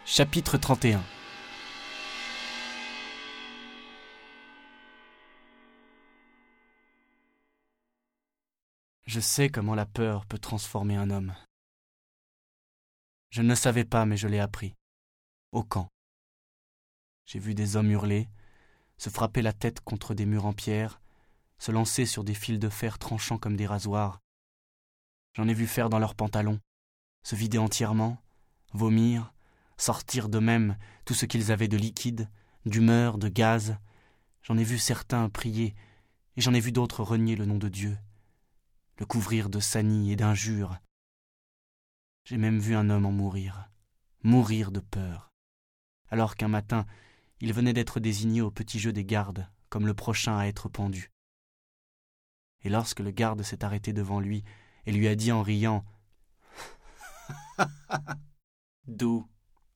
Chapitre 31. Je sais comment la peur peut transformer un homme. Je ne le savais pas, mais je l'ai appris. Au camp. J'ai vu des hommes hurler, se frapper la tête contre des murs en pierre, se lancer sur des fils de fer tranchants comme des rasoirs. J'en ai vu faire dans leurs pantalons, se vider entièrement, vomir, sortir d'eux-mêmes tout ce qu'ils avaient de liquide, d'humeur, de gaz. J'en ai vu certains prier, et j'en ai vu d'autres renier le nom de Dieu, le couvrir de sanie et d'injures. J'ai même vu un homme en mourir de peur, alors qu'un matin, il venait d'être désigné au petit jeu des gardes comme le prochain à être pendu. Et lorsque le garde s'est arrêté devant lui et lui a dit en riant « Doux »,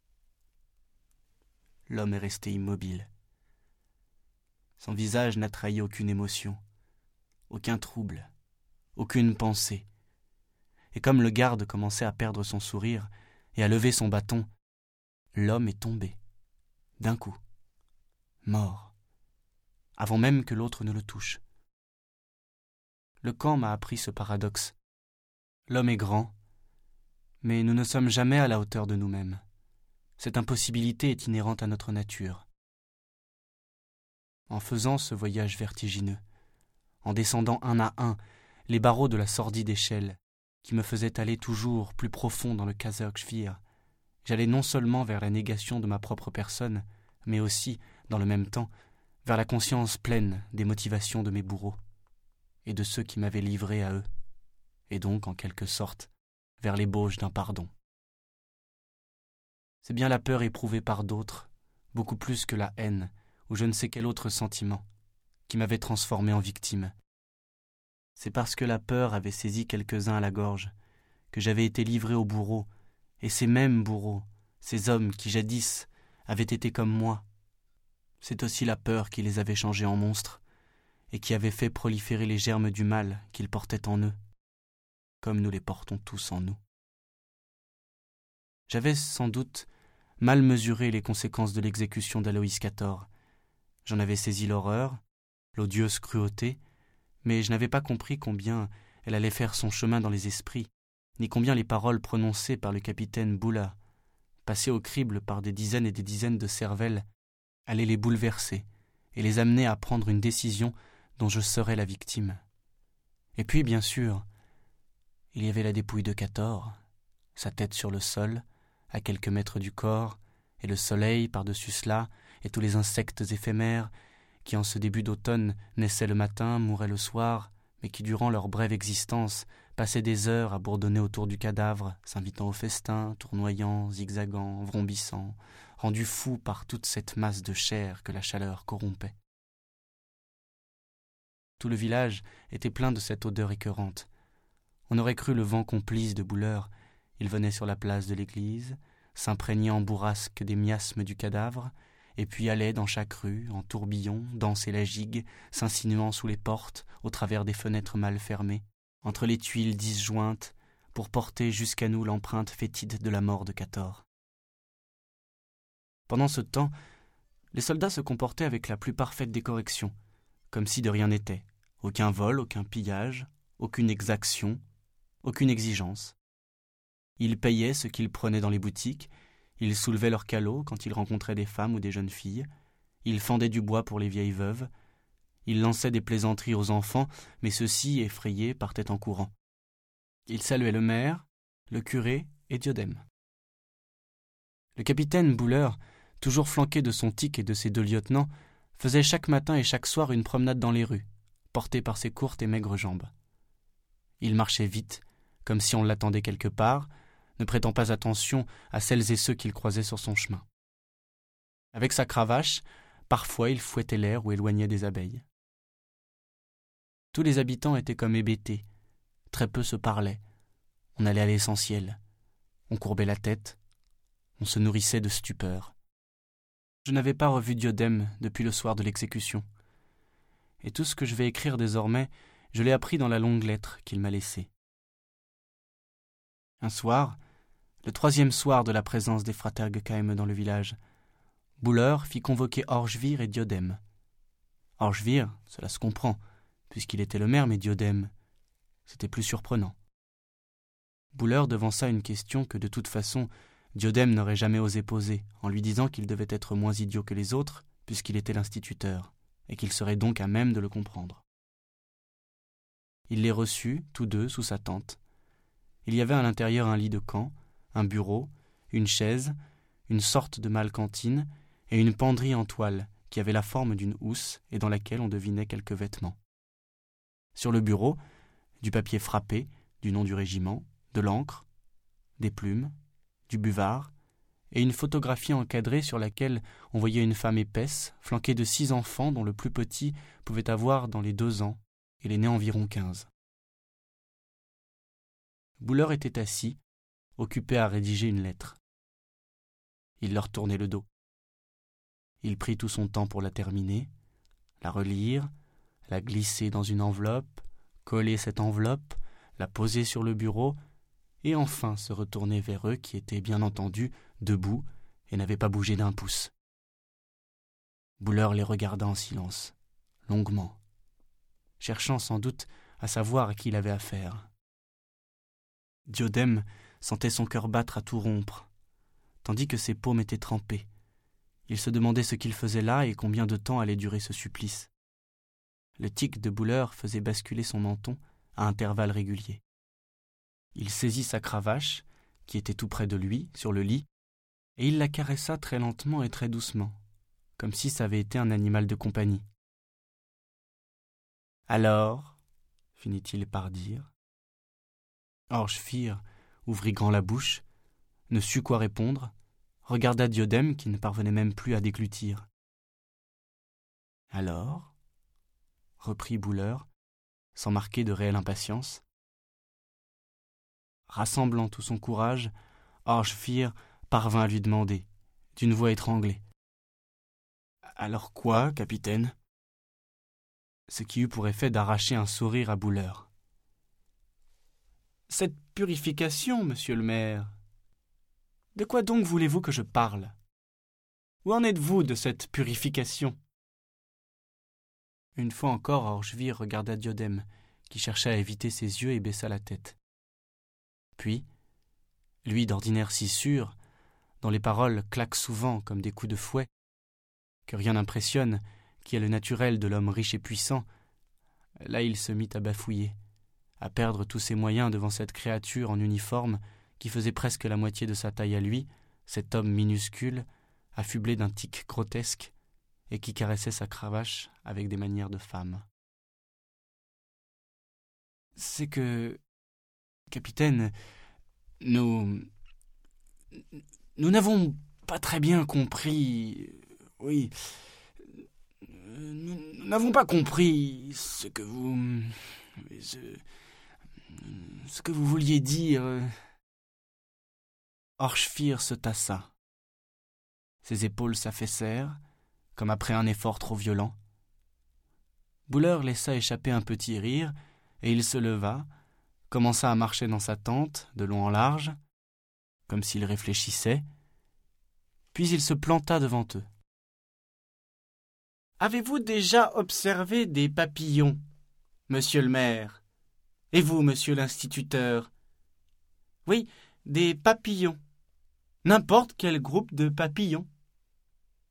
l'homme est resté immobile. Son visage n'a trahi aucune émotion, aucun trouble, aucune pensée. Et comme le garde commençait à perdre son sourire et à lever son bâton, l'homme est tombé, d'un coup, mort, avant même que l'autre ne le touche. Le camp m'a appris ce paradoxe. L'homme est grand, mais nous ne sommes jamais à la hauteur de nous-mêmes. Cette impossibilité est inhérente à notre nature. En faisant ce voyage vertigineux, en descendant un à un les barreaux de la sordide échelle qui me faisait aller toujours plus profond dans le Kazakh-Shvir, j'allais non seulement vers la négation de ma propre personne, mais aussi, dans le même temps, vers la conscience pleine des motivations de mes bourreaux et de ceux qui m'avaient livré à eux, et donc, en quelque sorte, vers l'ébauche d'un pardon. C'est bien la peur éprouvée par d'autres, beaucoup plus que la haine ou je ne sais quel autre sentiment, qui m'avait transformé en victime. C'est parce que la peur avait saisi quelques-uns à la gorge que j'avais été livré aux bourreaux, et ces mêmes bourreaux, ces hommes qui jadis avaient été comme moi, c'est aussi la peur qui les avait changés en monstres et qui avait fait proliférer les germes du mal qu'ils portaient en eux, comme nous les portons tous en nous. J'avais sans doute mal mesuré les conséquences de l'exécution d'Aloïs XIV. J'en avais saisi l'horreur, l'odieuse cruauté, mais je n'avais pas compris combien elle allait faire son chemin dans les esprits, ni combien les paroles prononcées par le capitaine Boula, passées au crible par des dizaines et des dizaines de cervelles, allaient les bouleverser et les amener à prendre une décision dont je serais la victime. Et puis, bien sûr, il y avait la dépouille de Cator, sa tête sur le sol, à quelques mètres du corps, et le soleil par-dessus cela, et tous les insectes éphémères qui, en ce début d'automne, naissaient le matin, mouraient le soir, mais qui, durant leur brève existence, passaient des heures à bourdonner autour du cadavre, s'invitant au festin, tournoyant, zigzagant, vrombissant, rendus fous par toute cette masse de chair que la chaleur corrompait. Tout le village était plein de cette odeur écœurante. On aurait cru le vent complice de Bouleur. Il venait sur la place de l'église, s'imprégnait en bourrasque des miasmes du cadavre, et puis allait dans chaque rue, en tourbillon, danser la gigue, s'insinuant sous les portes, au travers des fenêtres mal fermées, entre les tuiles disjointes, pour porter jusqu'à nous l'empreinte fétide de la mort de Cator. Pendant ce temps, les soldats se comportaient avec la plus parfaite des corrections, comme si de rien n'était. Aucun vol, aucun pillage, aucune exaction, aucune exigence. Ils payaient ce qu'ils prenaient dans les boutiques, ils soulevaient leurs calots quand ils rencontraient des femmes ou des jeunes filles, ils fendaient du bois pour les vieilles veuves, ils lançaient des plaisanteries aux enfants, mais ceux-ci, effrayés, partaient en courant. Ils saluaient le maire, le curé et Diodème. Le capitaine Bouleur, toujours flanqué de son tic et de ses 2 lieutenants, faisait chaque matin et chaque soir une promenade dans les rues, porté par ses courtes et maigres jambes. Il marchait vite, comme si on l'attendait quelque part, ne prêtant pas attention à celles et ceux qu'il croisait sur son chemin. Avec sa cravache, parfois il fouettait l'air ou éloignait des abeilles. Tous les habitants étaient comme hébétés, très peu se parlaient, on allait à l'essentiel, on courbait la tête, on se nourrissait de stupeur. Je n'avais pas revu Diodème depuis le soir de l'exécution, et tout ce que je vais écrire désormais, je l'ai appris dans la longue lettre qu'il m'a laissée. Un soir, Le 3e soir de la présence des Fratergekeim dans le village, Buller fit convoquer Orgevír et Diodème. Orgevír, cela se comprend, puisqu'il était le maire, mais Diodème, c'était plus surprenant. Buller devança une question que de toute façon Diodème n'aurait jamais osé poser, en lui disant qu'il devait être moins idiot que les autres, puisqu'il était l'instituteur, et qu'il serait donc à même de le comprendre. Il les reçut, tous deux, sous sa tente. Il y avait à l'intérieur un lit de camp, un bureau, une chaise, une sorte de malle-cantine et une penderie en toile qui avait la forme d'une housse et dans laquelle on devinait quelques vêtements. Sur le bureau, du papier frappé, du nom du régiment, de l'encre, des plumes, du buvard et une photographie encadrée sur laquelle on voyait une femme épaisse, flanquée de 6 enfants dont le plus petit pouvait avoir dans les 2 ans et l'aîné environ 15. Buller était assis, occupé à rédiger une lettre. Il leur tournait le dos. Il prit tout son temps pour la terminer, la relire, la glisser dans une enveloppe, coller cette enveloppe, la poser sur le bureau, et enfin se retourner vers eux qui étaient bien entendu debout et n'avaient pas bougé d'un pouce. Buller les regarda en silence, longuement, cherchant sans doute à savoir à qui il avait affaire. Diodème sentait son cœur battre à tout rompre, tandis que ses paumes étaient trempées. Il se demandait ce qu'il faisait là et combien de temps allait durer ce supplice. Le tic de Buller faisait basculer son menton à intervalles réguliers. Il saisit sa cravache, qui était tout près de lui, sur le lit, et il la caressa très lentement et très doucement, comme si ça avait été un animal de compagnie. « Alors » finit-il par dire. Orgevír ouvrit grand la bouche, ne sut quoi répondre, regarda Diodème qui ne parvenait même plus à déglutir. « Alors » reprit Buller, sans marquer de réelle impatience. Rassemblant tout son courage, Orgevír parvint à lui demander, d'une voix étranglée. « Alors quoi, capitaine ?» Ce qui eut pour effet d'arracher un sourire à Buller. « Cette purification, monsieur le maire. De quoi donc voulez-vous que je parle ? Où en êtes-vous de cette purification ?» Une fois encore, Orgevír regarda Diodème, qui chercha à éviter ses yeux et baissa la tête. Puis, lui d'ordinaire si sûr, dont les paroles claquent souvent comme des coups de fouet, que rien n'impressionne, qui est le naturel de l'homme riche et puissant, là il se mit à bafouiller, à perdre tous ses moyens devant cette créature en uniforme qui faisait presque la moitié de sa taille à lui, cet homme minuscule, affublé d'un tic grotesque, et qui caressait sa cravache avec des manières de femme. « C'est que, capitaine, nous n'avons pas très bien compris... Oui, nous n'avons pas compris ce que vous vouliez dire. » Orgevír se tassa. Ses épaules s'affaissèrent, comme après un effort trop violent. Buller laissa échapper un petit rire, et il se leva, commença à marcher dans sa tente, de long en large, comme s'il réfléchissait, puis il se planta devant eux. « Avez-vous déjà observé des papillons, monsieur le maire ? Et vous, monsieur l'instituteur ? Oui, des papillons. N'importe quel groupe de papillons. Non ?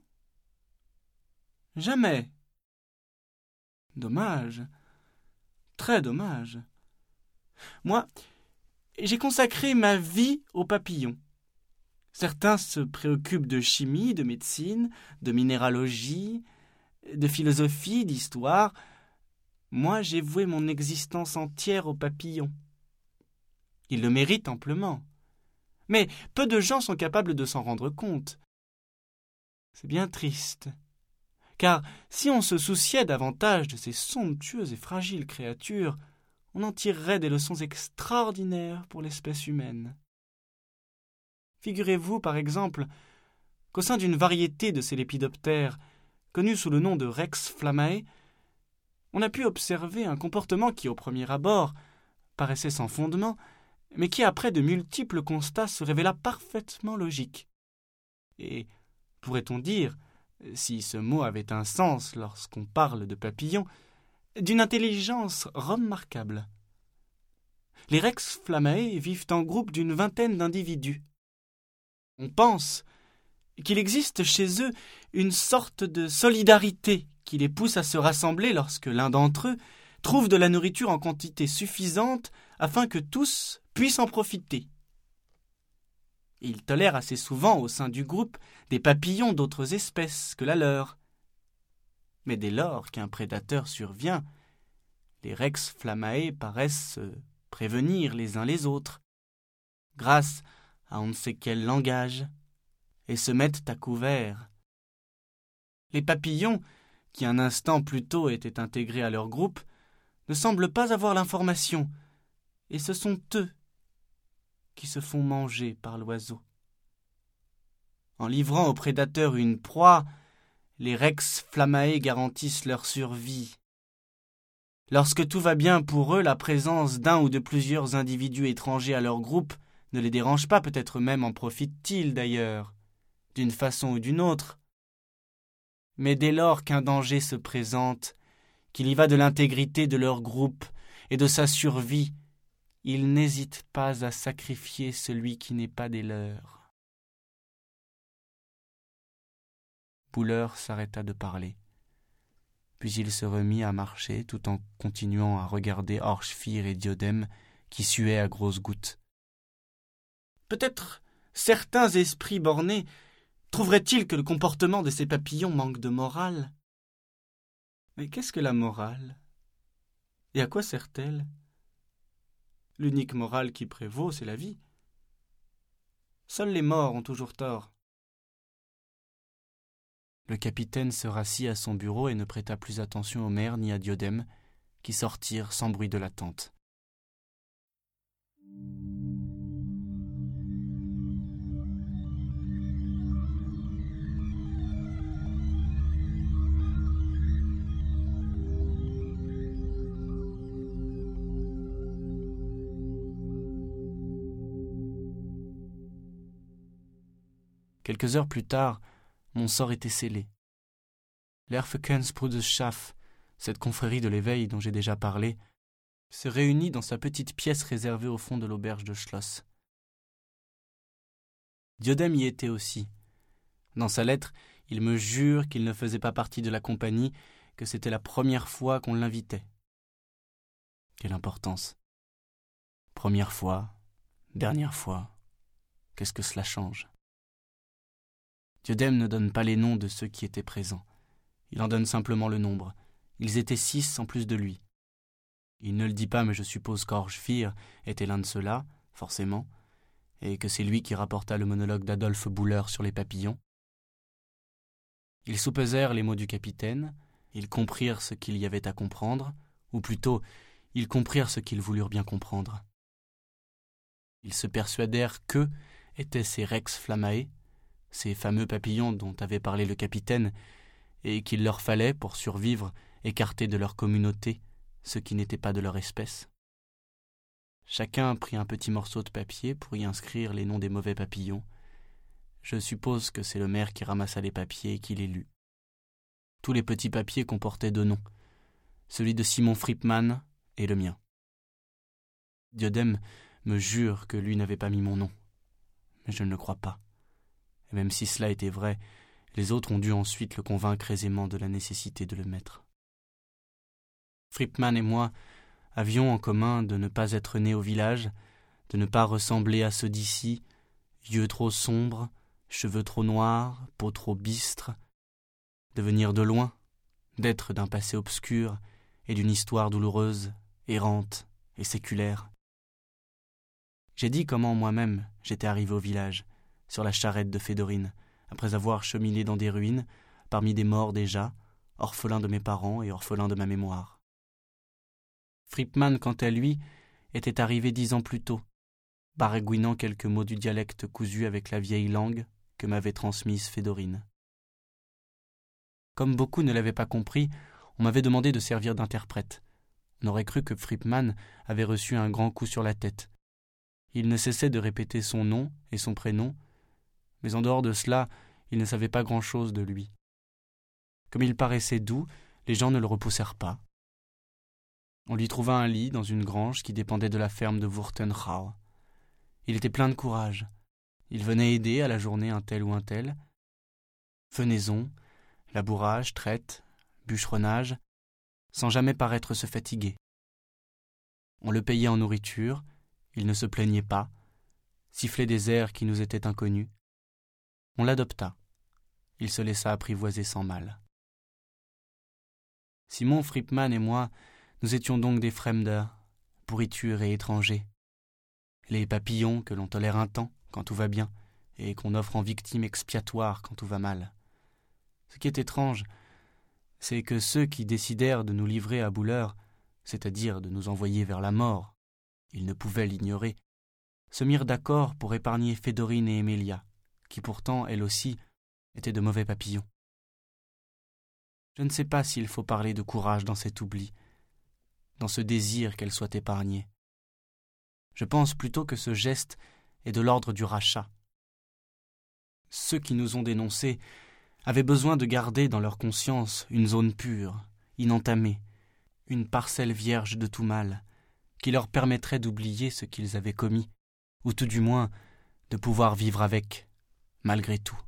Jamais. Dommage. Très dommage. Moi, j'ai consacré ma vie aux papillons. Certains se préoccupent de chimie, de médecine, de minéralogie, de philosophie, d'histoire. Moi, j'ai voué mon existence entière aux papillons. Ils le méritent amplement. Mais peu de gens sont capables de s'en rendre compte. C'est bien triste. Car si on se souciait davantage de ces somptueuses et fragiles créatures, on en tirerait des leçons extraordinaires pour l'espèce humaine. Figurez-vous, par exemple, qu'au sein d'une variété de ces lépidoptères, connue sous le nom de Rex Flamae, on a pu observer un comportement qui, au premier abord, paraissait sans fondement, mais qui, après de multiples constats, se révéla parfaitement logique. Et, pourrait-on dire, si ce mot avait un sens lorsqu'on parle de papillons, d'une intelligence remarquable. Les Rex Flamae vivent en groupe d'une vingtaine d'individus. On pense qu'il existe chez eux une sorte de solidarité qui les pousse à se rassembler lorsque l'un d'entre eux trouve de la nourriture en quantité suffisante afin que tous puissent en profiter. Ils tolèrent assez souvent au sein du groupe des papillons d'autres espèces que la leur. Mais dès lors qu'un prédateur survient, les Rex Flamae paraissent se prévenir les uns les autres, grâce à on ne sait quel langage, et se mettent à couvert. Les papillons, qui un instant plus tôt étaient intégrés à leur groupe, ne semblent pas avoir l'information, et ce sont eux qui se font manger par l'oiseau. En livrant au prédateur une proie, les Rex Flamae garantissent leur survie. Lorsque tout va bien pour eux, la présence d'un ou de plusieurs individus étrangers à leur groupe ne les dérange pas, peut-être même en profitent-ils d'ailleurs, d'une façon ou d'une autre. Mais dès lors qu'un danger se présente, qu'il y va de l'intégrité de leur groupe et de sa survie, ils n'hésitent pas à sacrifier celui qui n'est pas des leurs. Buller s'arrêta de parler. Puis il se remit à marcher tout en continuant à regarder Orchefyr et Diodème qui suaient à grosses gouttes. Peut-être certains esprits bornés trouveraient-ils que le comportement de ces papillons manque de morale. Mais qu'est-ce que la morale? Et à quoi sert-elle? L'unique morale qui prévaut, c'est la vie. Seuls les morts ont toujours tort. Le capitaine se rassit à son bureau et ne prêta plus attention au maire ni à Diodème, qui sortirent sans bruit de la tente. Quelques heures plus tard, mon sort était scellé. L'Erfekensbruderschaft, cette confrérie de l'éveil dont j'ai déjà parlé, se réunit dans sa petite pièce réservée au fond de l'auberge de Schloss. Diodème y était aussi. Dans sa lettre, il me jure qu'il ne faisait pas partie de la compagnie, que c'était la première fois qu'on l'invitait. Quelle importance. Première fois, dernière fois, qu'est-ce que cela change? Diodème ne donne pas les noms de ceux qui étaient présents. Il en donne simplement le nombre. Ils étaient 6 en plus de lui. Il ne le dit pas, mais je suppose qu'Orchefyr était l'un de ceux-là, forcément, et que c'est lui qui rapporta le monologue d'Adolphe Buller sur les papillons. Ils soupesèrent les mots du capitaine, ils comprirent ce qu'il y avait à comprendre, ou plutôt, ils comprirent ce qu'ils voulurent bien comprendre. Ils se persuadèrent qu'eux étaient ces Rex Flamae, ces fameux papillons dont avait parlé le capitaine, et qu'il leur fallait, pour survivre, écarter de leur communauté ceux qui n'étaient pas de leur espèce. Chacun prit un petit morceau de papier pour y inscrire les noms des mauvais papillons. Je suppose que c'est le maire qui ramassa les papiers et qui les lut. Tous les petits papiers comportaient 2 noms, celui de Simon Frippmann et le mien. Diodème me jure que lui n'avait pas mis mon nom, mais je ne le crois pas. Et même si cela était vrai, les autres ont dû ensuite le convaincre aisément de la nécessité de le mettre. Frippmann et moi avions en commun de ne pas être nés au village, de ne pas ressembler à ceux d'ici, yeux trop sombres, cheveux trop noirs, peau trop bistre, de venir de loin, d'être d'un passé obscur et d'une histoire douloureuse, errante et séculaire. J'ai dit comment moi-même j'étais arrivé au village, sur la charrette de Fédorine, après avoir cheminé dans des ruines, parmi des morts déjà, orphelin de mes parents et orphelin de ma mémoire. Frippmann, quant à lui, était arrivé 10 ans plus tôt, baragouinant quelques mots du dialecte cousu avec la vieille langue que m'avait transmise Fédorine. Comme beaucoup ne l'avaient pas compris, on m'avait demandé de servir d'interprète. On aurait cru que Frippmann avait reçu un grand coup sur la tête. Il ne cessait de répéter son nom et son prénom, mais en dehors de cela, il ne savait pas grand-chose de lui. Comme il paraissait doux, les gens ne le repoussèrent pas. On lui trouva un lit dans une grange qui dépendait de la ferme de Wurtenhau. Il était plein de courage. Il venait aider à la journée un tel ou un tel. Fenaison, labourage, traite, bûcheronnage, sans jamais paraître se fatiguer. On le payait en nourriture, il ne se plaignait pas, sifflait des airs qui nous étaient inconnus. On l'adopta. Il se laissa apprivoiser sans mal. Simon Frippmann et moi, nous étions donc des Fremder, pourritures et étrangers. Les papillons que l'on tolère un temps, quand tout va bien, et qu'on offre en victime expiatoire quand tout va mal. Ce qui est étrange, c'est que ceux qui décidèrent de nous livrer à Buller, c'est-à-dire de nous envoyer vers la mort, ils ne pouvaient l'ignorer, se mirent d'accord pour épargner Fédorine et Emilia, qui pourtant, elles aussi, étaient de mauvais papillons. Je ne sais pas s'il faut parler de courage dans cet oubli, dans ce désir qu'elles soient épargnées. Je pense plutôt que ce geste est de l'ordre du rachat. Ceux qui nous ont dénoncés avaient besoin de garder dans leur conscience une zone pure, inentamée, une parcelle vierge de tout mal, qui leur permettrait d'oublier ce qu'ils avaient commis, ou tout du moins de pouvoir vivre avec, malgré tout.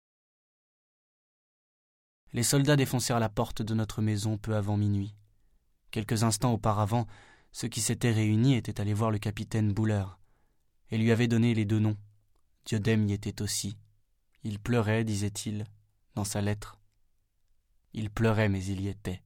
Les soldats défoncèrent la porte de notre maison peu avant minuit. Quelques instants auparavant, ceux qui s'étaient réunis étaient allés voir le capitaine Buller et lui avaient donné les 2 noms. Diodème y était aussi. Il pleurait, disait-il, dans sa lettre. Il pleurait, mais il y était.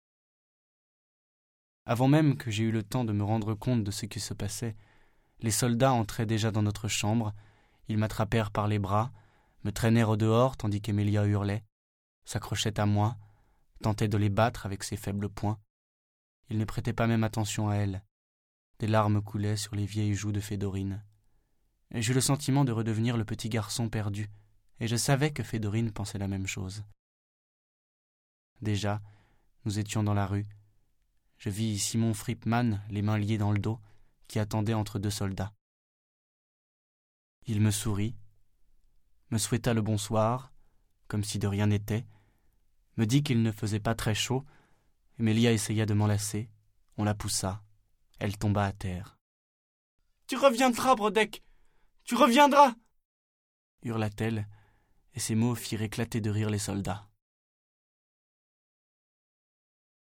Avant même que j'aie eu le temps de me rendre compte de ce qui se passait, les soldats entraient déjà dans notre chambre. Ils m'attrapèrent par les bras, me traînèrent au dehors tandis qu'Emilia hurlait, s'accrochait à moi, tentait de les battre avec ses faibles poings. Ils ne prêtaient pas même attention à elle. Des larmes coulaient sur les vieilles joues de Fédorine. J'eus le sentiment de redevenir le petit garçon perdu, et je savais que Fédorine pensait la même chose. Déjà, nous étions dans la rue. Je vis Simon Frippmann, les mains liées dans le dos, qui attendait entre 2 soldats. Il me sourit, me souhaita le bonsoir, comme si de rien n'était, me dit qu'il ne faisait pas très chaud. Emilia essaya de m'enlacer. On la poussa. Elle tomba à terre. « Tu reviendras, Brodeck! Tu reviendras !» hurla-t-elle, et ses mots firent éclater de rire les soldats.